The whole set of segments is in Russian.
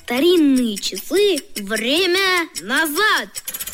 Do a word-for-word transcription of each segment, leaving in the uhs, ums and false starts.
Старинные часы. Время назад.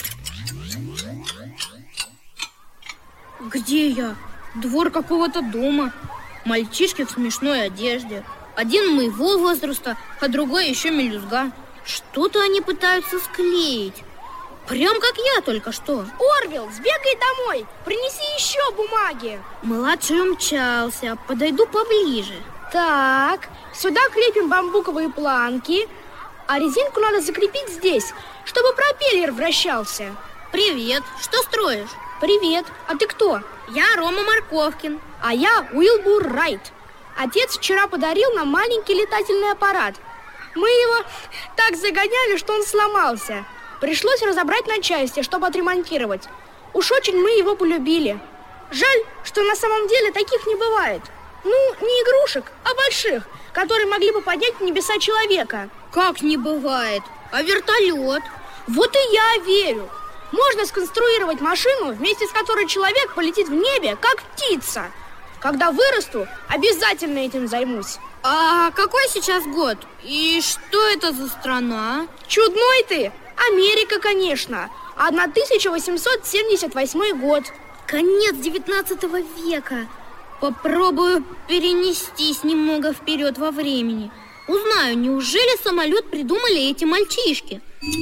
Где я? Двор какого-то дома. Мальчишки в смешной одежде. Один моего возраста, а другой еще мелюзга. Что-то они пытаются склеить. Прям как я только что. Орвилл, сбегай домой, принеси еще бумаги. Младший умчался, подойду поближе. Так, сюда крепим бамбуковые планки, а резинку надо закрепить здесь, чтобы пропеллер вращался. Привет, что строишь? Привет, а ты кто? Я Рома Морковкин. А я Уилбур Райт. Отец вчера подарил нам маленький летательный аппарат. Мы его так загоняли, что он сломался. Пришлось разобрать на части, чтобы отремонтировать. Уж очень мы его полюбили. Жаль, что на самом деле таких не бывает. Ну, не игрушек, а больших, которые могли бы поднять в небеса человека. Как не бывает? А вертолет? Вот и я верю. Можно сконструировать машину, вместе с которой человек полетит в небе, как птица. Когда вырасту, обязательно этим займусь. А какой сейчас год? И что это за страна? Чудной ты! Америка, конечно. тысяча восемьсот семьдесят восьмой год. Конец девятнадцатого века. Попробую перенестись немного вперед во времени. Узнаю, неужели самолет придумали эти мальчишки?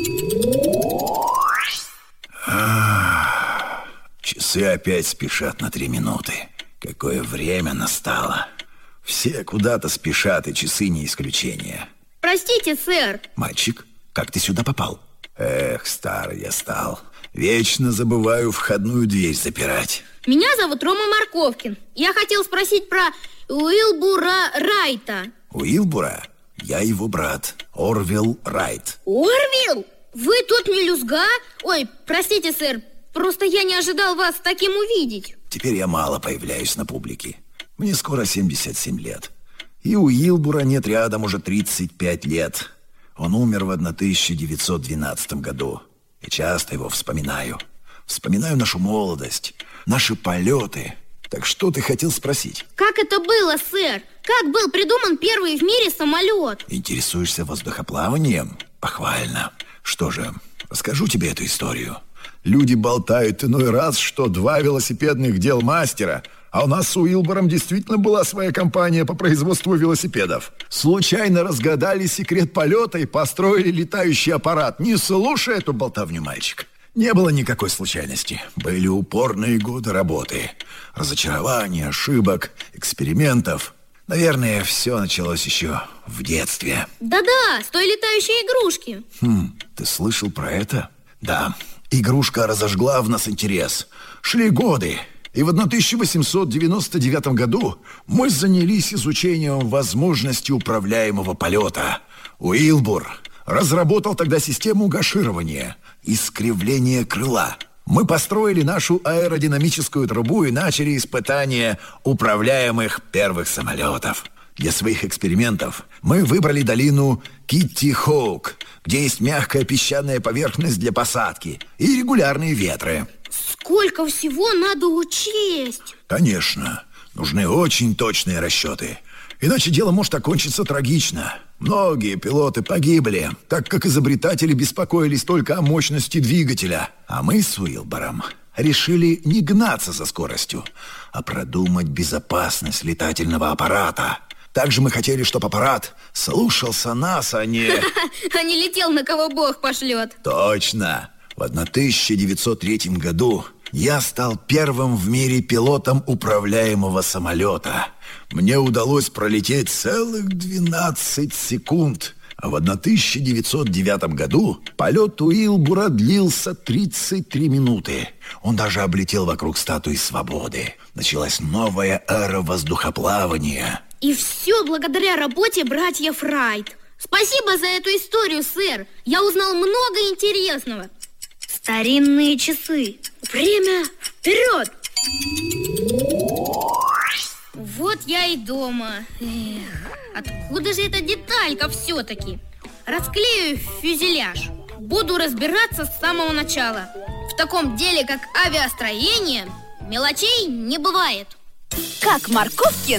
А, часы опять спешат на три минуты. Какое время настало. Все куда-то спешат, и часы не исключение. Простите, сэр. Мальчик, как ты сюда попал? Эх, старый я стал. Вечно забываю входную дверь запирать. Меня зовут Рома Морковкин. Я хотел спросить про Уилбура Райта. Уилбура? Я его брат, Орвилл Райт. Орвилл? Вы тот мелюзга? Ой, простите, сэр, просто я не ожидал вас таким увидеть. Теперь я мало появляюсь на публике. Мне скоро семьдесят семь лет. И у Уилбура нет рядом уже тридцать пять лет. Он умер в тысяча девятьсот двенадцатом году. И часто его вспоминаю. Вспоминаю нашу молодость, наши полеты. Так что ты хотел спросить? Как это было, сэр? Как был придуман первый в мире самолет? Интересуешься воздухоплаванием? Похвально. Что же, расскажу тебе эту историю. Люди болтают иной раз, что два велосипедных дел мастера, а у нас с Уилбуром действительно была своя компания по производству велосипедов. Случайно разгадали секрет полета и построили летающий аппарат. Не слушай эту болтовню, мальчик. Не было никакой случайности. Были упорные годы работы. Разочарования, ошибок, экспериментов. Наверное, все началось еще в детстве. Да-да, с той летающей игрушки. Хм, ты слышал про это? Да, игрушка разожгла в нас интерес. Шли годы. И в тысяча восемьсот девяносто девятом году мы занялись изучением возможности управляемого полета. Уилбур разработал тогда систему гаширования, искривления крыла. Мы построили нашу аэродинамическую трубу и начали испытания управляемых первых самолетов. Для своих экспериментов мы выбрали долину Китти-Хоук, где есть мягкая песчаная поверхность для посадки и регулярные ветры. Сколько всего надо учесть? Конечно, нужны очень точные расчеты. Иначе дело может окончиться трагично. Многие пилоты погибли, так как изобретатели беспокоились только о мощности двигателя. А мы с Уилбуром решили не гнаться за скоростью, а продумать безопасность летательного аппарата. Также мы хотели, чтобы аппарат слушался нас, а не... А не летел, на кого Бог пошлет. Точно. В тысяча девятьсот третьем году я стал первым в мире пилотом управляемого самолета. Мне удалось пролететь целых двенадцать секунд. А в тысяча девятьсот девятом году полет Уилбура длился тридцать три минуты. Он даже облетел вокруг статуи Свободы. Началась новая эра воздухоплавания. И все благодаря работе братьев Райт. Спасибо за эту историю, сэр. Я узнал много интересного. Старинные часы. Время вперед! Вот я и дома. Эх, откуда же эта деталька все-таки? Расклею фюзеляж. Буду разбираться с самого начала. В таком деле, как авиастроение, мелочей не бывает. Как Морковкин